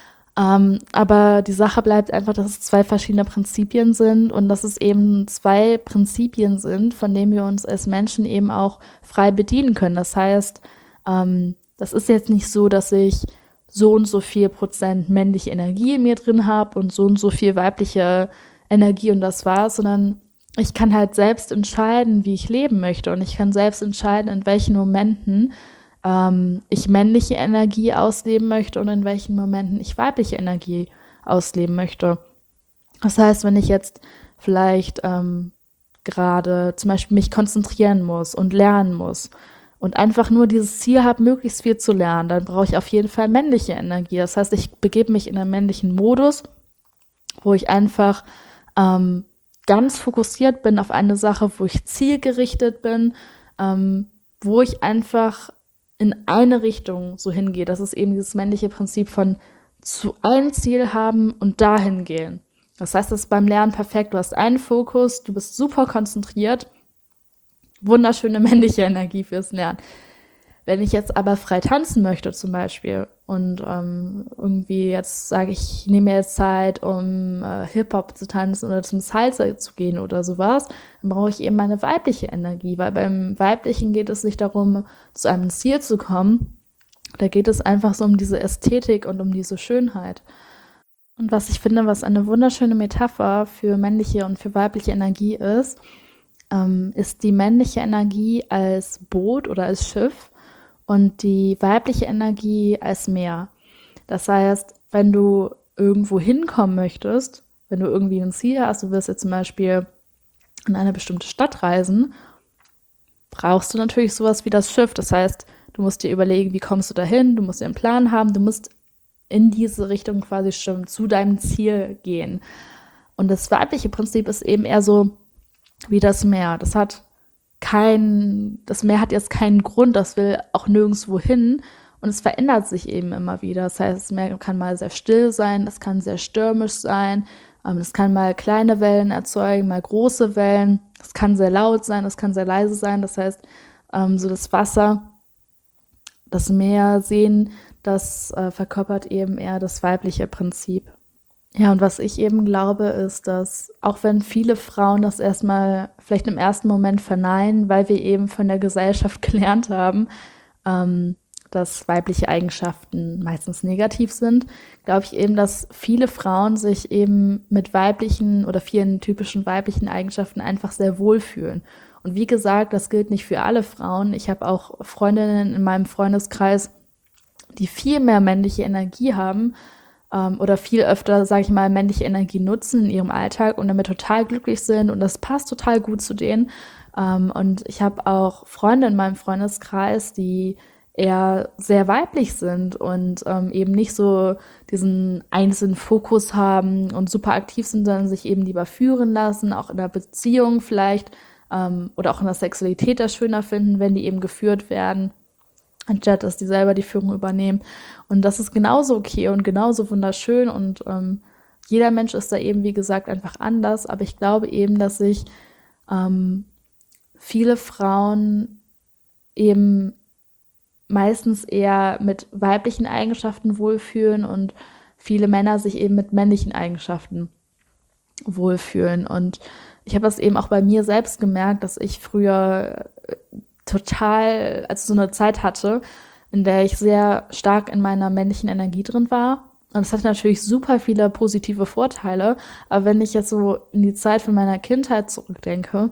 Aber die Sache bleibt einfach, dass es zwei verschiedene Prinzipien sind und dass es eben zwei Prinzipien sind, von denen wir uns als Menschen eben auch frei bedienen können. Das heißt, das ist jetzt nicht so, dass ich so und so viel Prozent männliche Energie in mir drin habe und so viel weibliche Energie und das war's, sondern ich kann halt selbst entscheiden, wie ich leben möchte und ich kann selbst entscheiden, in welchen Momenten ich männliche Energie ausleben möchte und in welchen Momenten ich weibliche Energie ausleben möchte. Das heißt, wenn ich jetzt vielleicht gerade zum Beispiel mich konzentrieren muss und lernen muss und einfach nur dieses Ziel habe, möglichst viel zu lernen, dann brauche ich auf jeden Fall männliche Energie. Das heißt, ich begebe mich in einen männlichen Modus, wo ich einfach ganz fokussiert bin auf eine Sache, wo ich zielgerichtet bin, wo ich einfach in eine Richtung so hingehe. Das ist eben dieses männliche Prinzip von zu ein Ziel haben und dahin gehen. Das heißt, das ist beim Lernen perfekt. Du hast einen Fokus, du bist super konzentriert, wunderschöne männliche Energie fürs Lernen. Wenn ich jetzt aber frei tanzen möchte zum Beispiel und irgendwie jetzt sage ich nehme mir jetzt Zeit, um Hip-Hop zu tanzen oder zum Salsa zu gehen oder sowas, dann brauche ich eben meine weibliche Energie, weil beim Weiblichen geht es nicht darum, zu einem Ziel zu kommen, da geht es einfach so um diese Ästhetik und um diese Schönheit. Und was ich finde, was eine wunderschöne Metapher für männliche und für weibliche Energie ist die männliche Energie als Boot oder als Schiff und die weibliche Energie als Meer. Das heißt, wenn du irgendwo hinkommen möchtest, wenn du irgendwie ein Ziel hast, du willst jetzt zum Beispiel in eine bestimmte Stadt reisen, brauchst du natürlich sowas wie das Schiff. Das heißt, du musst dir überlegen, wie kommst du dahin, du musst dir einen Plan haben, du musst in diese Richtung quasi schon zu deinem Ziel gehen. Und das weibliche Prinzip ist eben eher so wie das Meer. Das Meer hat jetzt keinen Grund, das will auch nirgendwo hin und es verändert sich eben immer wieder. Das heißt, das Meer kann mal sehr still sein, das kann sehr stürmisch sein, es kann mal kleine Wellen erzeugen, mal große Wellen, es kann sehr laut sein, es kann sehr leise sein. Das heißt, so das Wasser, das Meer, Seen, das verkörpert eben eher das weibliche Prinzip. Ja, und was ich eben glaube, ist, dass auch wenn viele Frauen das erstmal vielleicht im ersten Moment verneinen, weil wir eben von der Gesellschaft gelernt haben, dass weibliche Eigenschaften meistens negativ sind, glaube ich eben, dass viele Frauen sich eben mit weiblichen oder vielen typischen weiblichen Eigenschaften einfach sehr wohlfühlen. Und wie gesagt, das gilt nicht für alle Frauen. Ich habe auch Freundinnen in meinem Freundeskreis, die viel mehr männliche Energie haben, oder viel öfter, sage ich mal, männliche Energie nutzen in ihrem Alltag und damit total glücklich sind und das passt total gut zu denen. Und ich habe auch Freunde in meinem Freundeskreis, die eher sehr weiblich sind und eben nicht so diesen einzelnen Fokus haben und super aktiv sind, sondern sich eben lieber führen lassen, auch in der Beziehung vielleicht oder auch in der Sexualität das schöner finden, wenn die eben geführt werden, anstatt dass die selber die Führung übernehmen. Und das ist genauso okay und genauso wunderschön und jeder Mensch ist da eben, wie gesagt, einfach anders. Aber ich glaube eben, dass sich viele Frauen eben meistens eher mit weiblichen Eigenschaften wohlfühlen und viele Männer sich eben mit männlichen Eigenschaften wohlfühlen. Und ich habe das eben auch bei mir selbst gemerkt, dass ich früher total, also so eine Zeit hatte, in der ich sehr stark in meiner männlichen Energie drin war. Und es hat natürlich super viele positive Vorteile. Aber wenn ich jetzt so in die Zeit von meiner Kindheit zurückdenke,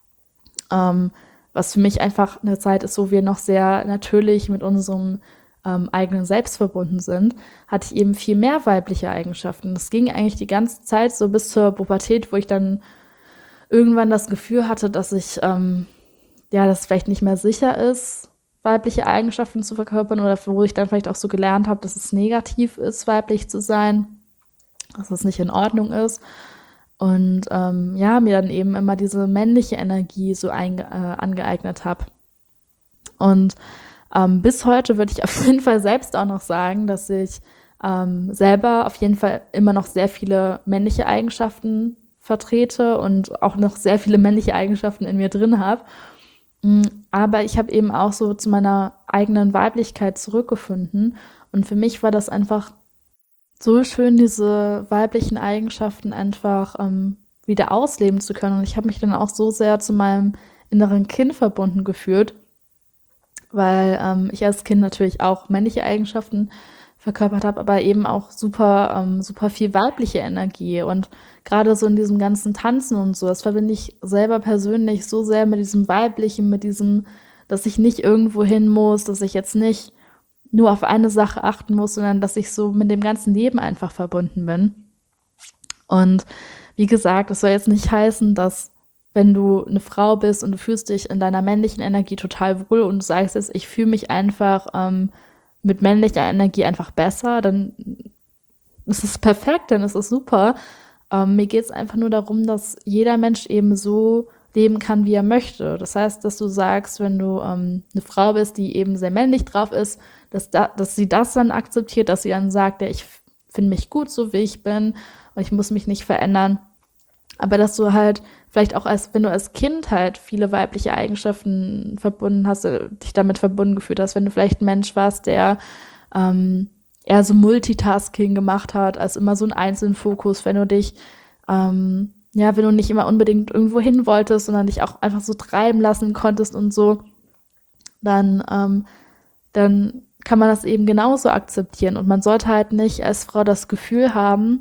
was für mich einfach eine Zeit ist, wo wir noch sehr natürlich mit unserem eigenen Selbst verbunden sind, hatte ich eben viel mehr weibliche Eigenschaften. Das ging eigentlich die ganze Zeit so bis zur Pubertät, wo ich dann irgendwann das Gefühl hatte, dass ich dass es vielleicht nicht mehr sicher ist, weibliche Eigenschaften zu verkörpern oder wo ich dann vielleicht auch so gelernt habe, dass es negativ ist, weiblich zu sein, dass es nicht in Ordnung ist. Und mir dann eben immer diese männliche Energie so angeeignet habe. Und bis heute würde ich auf jeden Fall selbst auch noch sagen, dass ich selber auf jeden Fall immer noch sehr viele männliche Eigenschaften vertrete und auch noch sehr viele männliche Eigenschaften in mir drin habe. Aber ich habe eben auch so zu meiner eigenen Weiblichkeit zurückgefunden. Und für mich war das einfach so schön, diese weiblichen Eigenschaften einfach wieder ausleben zu können. Und ich habe mich dann auch so sehr zu meinem inneren Kind verbunden gefühlt, weil ich als Kind natürlich auch männliche Eigenschaften verkörpert habe, aber eben auch super viel weibliche Energie. Und gerade so in diesem ganzen Tanzen und so, das verbinde ich selber persönlich so sehr mit diesem Weiblichen, mit diesem, dass ich nicht irgendwo hin muss, dass ich jetzt nicht nur auf eine Sache achten muss, sondern dass ich so mit dem ganzen Leben einfach verbunden bin. Und wie gesagt, das soll jetzt nicht heißen, dass wenn du eine Frau bist und du fühlst dich in deiner männlichen Energie total wohl und du sagst jetzt, ich fühle mich einfach mit männlicher Energie einfach besser, dann ist es perfekt, dann ist es super. Mir geht es einfach nur darum, dass jeder Mensch eben so leben kann, wie er möchte. Das heißt, dass du sagst, wenn du eine Frau bist, die eben sehr männlich drauf ist, dass sie das dann akzeptiert, dass sie dann sagt, ja, ich finde mich gut, so wie ich bin und ich muss mich nicht verändern. Aber dass du halt vielleicht auch wenn du als Kind halt viele weibliche Eigenschaften verbunden hast, dich damit verbunden gefühlt hast, wenn du vielleicht ein Mensch warst, der eher so Multitasking gemacht hat, als immer so einen einzelnen Fokus, wenn du dich wenn du nicht immer unbedingt irgendwo hin wolltest, sondern dich auch einfach so treiben lassen konntest und so, dann kann man das eben genauso akzeptieren. Und man sollte halt nicht als Frau das Gefühl haben,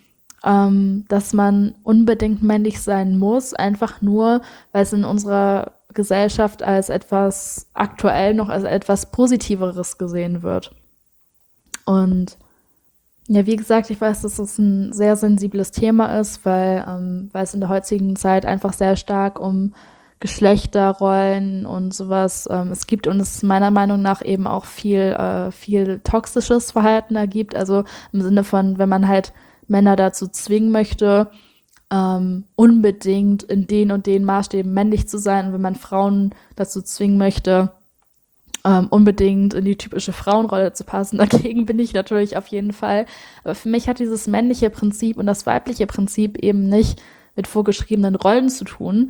dass man unbedingt männlich sein muss, einfach nur, weil es in unserer Gesellschaft als etwas aktuell noch als etwas Positiveres gesehen wird. Und ja, wie gesagt, ich weiß, dass es ein sehr sensibles Thema ist, weil es in der heutigen Zeit einfach sehr stark um Geschlechterrollen und sowas es gibt und es meiner Meinung nach eben auch viel toxisches Verhalten da gibt. Also im Sinne von, wenn man halt Männer dazu zwingen möchte, unbedingt in den und den Maßstäben männlich zu sein, und wenn man Frauen dazu zwingen möchte, unbedingt in die typische Frauenrolle zu passen. Dagegen bin ich natürlich auf jeden Fall. Aber für mich hat dieses männliche Prinzip und das weibliche Prinzip eben nicht mit vorgeschriebenen Rollen zu tun,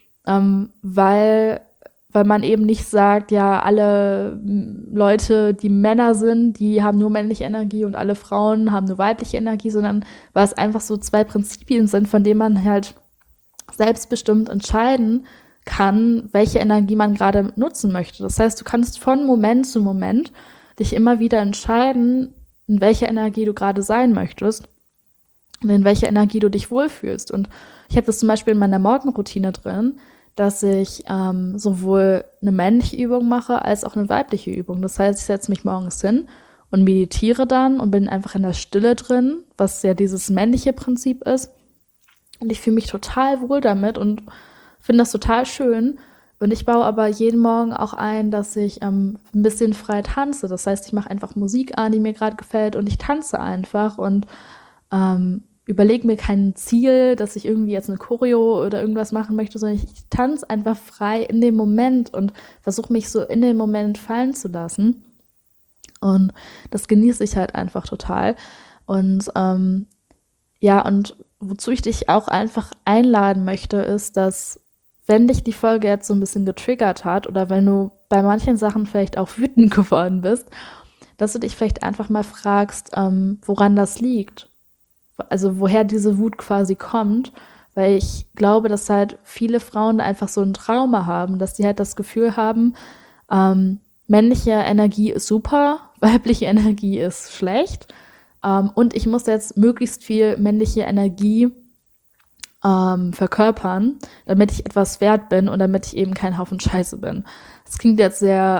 weil man eben nicht sagt, ja, alle Leute, die Männer sind, die haben nur männliche Energie und alle Frauen haben nur weibliche Energie, sondern weil es einfach so zwei Prinzipien sind, von denen man halt selbstbestimmt entscheiden kann, welche Energie man gerade nutzen möchte. Das heißt, du kannst von Moment zu Moment dich immer wieder entscheiden, in welcher Energie du gerade sein möchtest und in welcher Energie du dich wohlfühlst. Und ich habe das zum Beispiel in meiner Morgenroutine drin, dass ich sowohl eine männliche Übung mache, als auch eine weibliche Übung. Das heißt, ich setze mich morgens hin und meditiere dann und bin einfach in der Stille drin, was ja dieses männliche Prinzip ist. Und ich fühle mich total wohl damit und finde das total schön, Und ich baue aber jeden Morgen auch ein, dass ich ein bisschen frei tanze. Das heißt, ich mache einfach Musik an, die mir gerade gefällt und ich tanze einfach und überlege mir kein Ziel, dass ich irgendwie jetzt eine Choreo oder irgendwas machen möchte, sondern ich tanze einfach frei in dem Moment und versuche mich so in den Moment fallen zu lassen. Und das genieße ich halt einfach total. Und ja, und wozu ich dich auch einfach einladen möchte, ist, dass wenn dich die Folge jetzt so ein bisschen getriggert hat oder wenn du bei manchen Sachen vielleicht auch wütend geworden bist, dass du dich vielleicht einfach mal fragst, woran das liegt. Also woher diese Wut quasi kommt, weil ich glaube, dass halt viele Frauen einfach so ein Trauma haben, dass sie halt das Gefühl haben, männliche Energie ist super, weibliche Energie ist schlecht, und ich muss jetzt möglichst viel männliche Energie verkörpern, damit ich etwas wert bin und damit ich eben kein Haufen Scheiße bin. Das klingt jetzt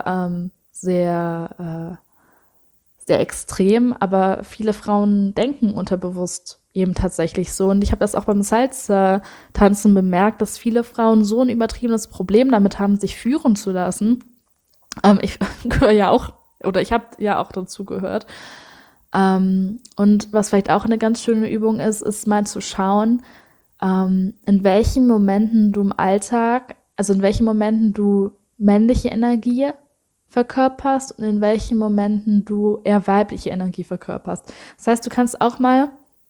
sehr extrem, aber viele Frauen denken unterbewusst eben tatsächlich so. Und ich habe das auch beim Salsa-Tanzen bemerkt, dass viele Frauen so ein übertriebenes Problem damit haben, sich führen zu lassen. Ich gehöre ja auch, oder ich habe ja auch dazu gehört. Und was vielleicht auch eine ganz schöne Übung ist, ist mal zu schauen, in welchen Momenten du im Alltag, also in welchen Momenten du männliche Energie verkörperst und in welchen Momenten du eher weibliche Energie verkörperst. Das heißt, du kannst auch mal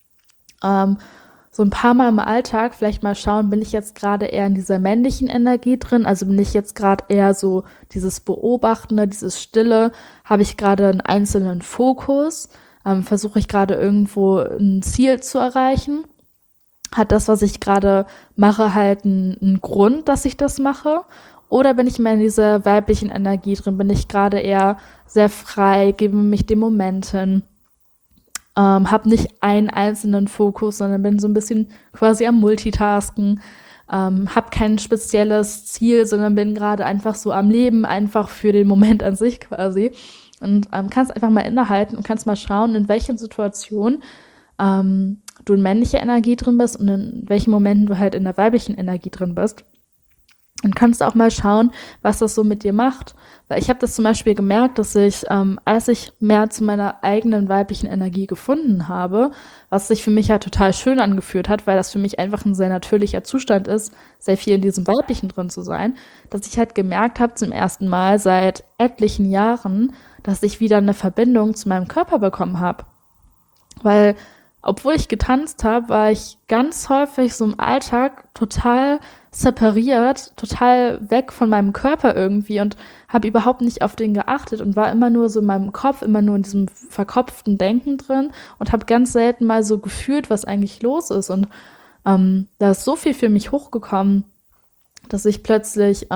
so ein paar Mal im Alltag vielleicht mal schauen, bin ich jetzt gerade eher in dieser männlichen Energie drin, also bin ich jetzt gerade eher so dieses Beobachtende, dieses Stille, habe ich gerade einen einzelnen Fokus, versuche ich gerade irgendwo ein Ziel zu erreichen, hat das, was ich gerade mache, halt einen Grund, dass ich das mache? Oder bin ich mehr in dieser weiblichen Energie drin? Bin ich gerade eher sehr frei, gebe mich dem Moment hin, habe nicht einen einzelnen Fokus, sondern bin so ein bisschen quasi am Multitasken, habe kein spezielles Ziel, sondern bin gerade einfach so am Leben, einfach für den Moment an sich quasi. Und kannst einfach mal innehalten und kannst mal schauen, in welchen Situationen du in männlicher Energie drin bist und in welchen Momenten du halt in der weiblichen Energie drin bist. Und kannst auch mal schauen, was das so mit dir macht. Weil ich habe das zum Beispiel gemerkt, dass ich, als ich mehr zu meiner eigenen weiblichen Energie gefunden habe, was sich für mich halt total schön angefühlt hat, weil das für mich einfach ein sehr natürlicher Zustand ist, sehr viel in diesem Weiblichen drin zu sein, dass ich halt gemerkt habe zum ersten Mal seit etlichen Jahren, dass ich wieder eine Verbindung zu meinem Körper bekommen habe. Weil obwohl ich getanzt habe, war ich ganz häufig so im Alltag total separiert, total weg von meinem Körper irgendwie und habe überhaupt nicht auf den geachtet und war immer nur so in meinem Kopf, immer nur in diesem verkopften Denken drin und habe ganz selten mal so gefühlt, was eigentlich los ist. Und da ist so viel für mich hochgekommen, dass ich plötzlich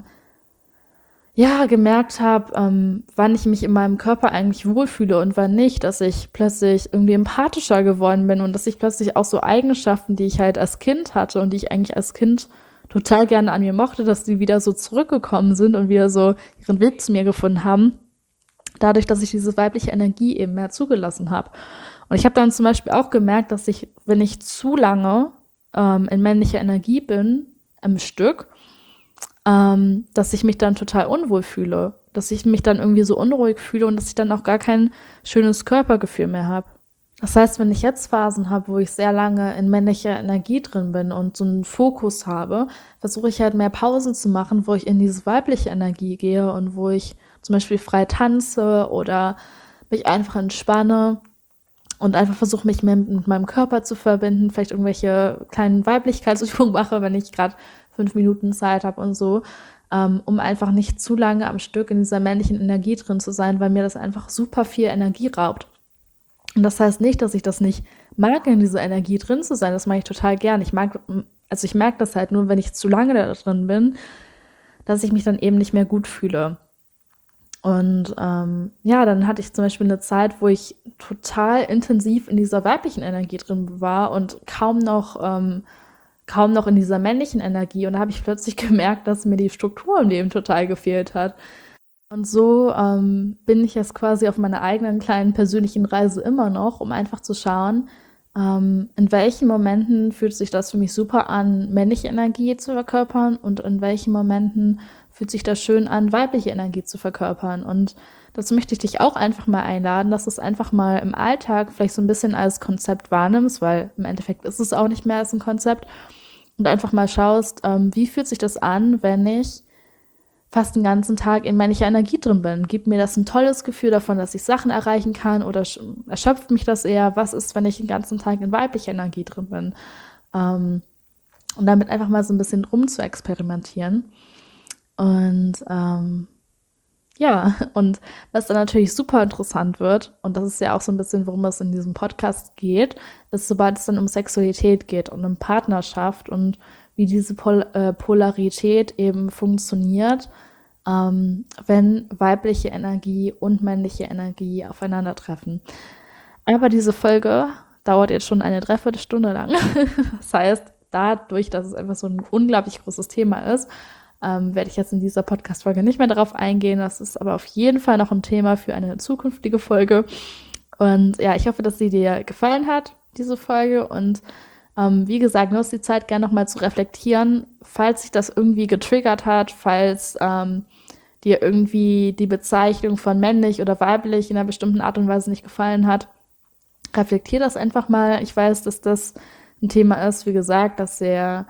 ja, gemerkt habe, wann ich mich in meinem Körper eigentlich wohlfühle und wann nicht, dass ich plötzlich irgendwie empathischer geworden bin und dass ich plötzlich auch so Eigenschaften, die ich halt als Kind hatte und die ich eigentlich als Kind total gerne an mir mochte, dass die wieder so zurückgekommen sind und wieder so ihren Weg zu mir gefunden haben, dadurch, dass ich diese weibliche Energie eben mehr zugelassen habe. Und ich habe dann zum Beispiel auch gemerkt, dass ich, wenn ich zu lange in männlicher Energie bin, im Stück, dass ich mich dann total unwohl fühle, dass ich mich dann irgendwie so unruhig fühle und dass ich dann auch gar kein schönes Körpergefühl mehr habe. Das heißt, wenn ich jetzt Phasen habe, wo ich sehr lange in männlicher Energie drin bin und so einen Fokus habe, versuche ich halt mehr Pausen zu machen, wo ich in diese weibliche Energie gehe und wo ich zum Beispiel frei tanze oder mich einfach entspanne und einfach versuche, mich mehr mit meinem Körper zu verbinden, vielleicht irgendwelche kleinen Weiblichkeitsübungen mache, wenn ich gerade 5 Minuten Zeit habe und so, um einfach nicht zu lange am Stück in dieser männlichen Energie drin zu sein, weil mir das einfach super viel Energie raubt. Und das heißt nicht, dass ich das nicht mag, in dieser Energie drin zu sein. Das mag ich total gern. Ich merke das halt nur, wenn ich zu lange da drin bin, dass ich mich dann eben nicht mehr gut fühle. Und ja, dann hatte ich zum Beispiel eine Zeit, wo ich total intensiv in dieser weiblichen Energie drin war und kaum noch in dieser männlichen Energie. Und da habe ich plötzlich gemerkt, dass mir die Struktur im Leben total gefehlt hat. Und so bin ich jetzt quasi auf meiner eigenen kleinen persönlichen Reise immer noch, um einfach zu schauen, In welchen Momenten fühlt sich das für mich super an, männliche Energie zu verkörpern und in welchen Momenten fühlt sich das schön an, weibliche Energie zu verkörpern. Und dazu möchte ich dich auch einfach mal einladen, dass du es einfach mal im Alltag vielleicht so ein bisschen als Konzept wahrnimmst, weil im Endeffekt ist es auch nicht mehr als ein Konzept, und einfach mal schaust, wie fühlt sich das an, wenn ich fast den ganzen Tag in männlicher Energie drin bin. Gibt mir das ein tolles Gefühl davon, dass ich Sachen erreichen kann, oder erschöpft mich das eher? Was ist, wenn ich den ganzen Tag in weiblicher Energie drin bin? Und damit einfach mal so ein bisschen rum zu experimentieren. Und ja, und was dann natürlich super interessant wird, und das ist ja auch so ein bisschen, worum es in diesem Podcast geht, ist, sobald es dann um Sexualität geht und um Partnerschaft und wie diese Polarität eben funktioniert, wenn weibliche Energie und männliche Energie aufeinandertreffen. Aber diese Folge dauert jetzt schon eine Dreiviertelstunde lang. Das heißt, dadurch, dass es einfach so ein unglaublich großes Thema ist, werde ich jetzt in dieser Podcast-Folge nicht mehr darauf eingehen. Das ist aber auf jeden Fall noch ein Thema für eine zukünftige Folge. Und ja, ich hoffe, dass sie dir gefallen hat, diese Folge. Und wie gesagt, nutze die Zeit gerne nochmal zu reflektieren, falls sich das irgendwie getriggert hat, falls dir irgendwie die Bezeichnung von männlich oder weiblich in einer bestimmten Art und Weise nicht gefallen hat. Reflektier das einfach mal. Ich weiß, dass das ein Thema ist, wie gesagt, das sehr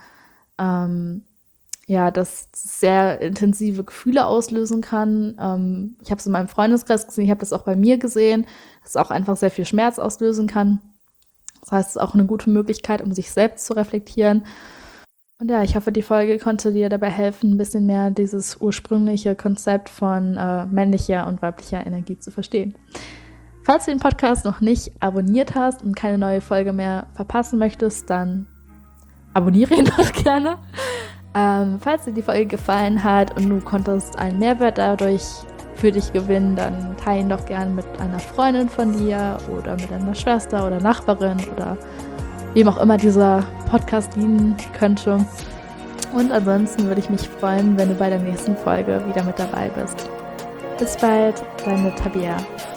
intensive Gefühle auslösen kann. Ich habe es in meinem Freundeskreis gesehen, ich habe das auch bei mir gesehen, dass es auch einfach sehr viel Schmerz auslösen kann. Das heißt, es ist auch eine gute Möglichkeit, um sich selbst zu reflektieren. Und ja, ich hoffe, die Folge konnte dir dabei helfen, ein bisschen mehr dieses ursprüngliche Konzept von männlicher und weiblicher Energie zu verstehen. Falls du den Podcast noch nicht abonniert hast und keine neue Folge mehr verpassen möchtest, dann abonniere ihn doch gerne. Falls dir die Folge gefallen hat und du konntest einen Mehrwert dadurch für dich gewinnen, dann teile ihn doch gerne mit einer Freundin von dir oder mit einer Schwester oder Nachbarin oder wem auch immer dieser Podcast dienen könnte. Und ansonsten würde ich mich freuen, wenn du bei der nächsten Folge wieder mit dabei bist. Bis bald, deine Tabea.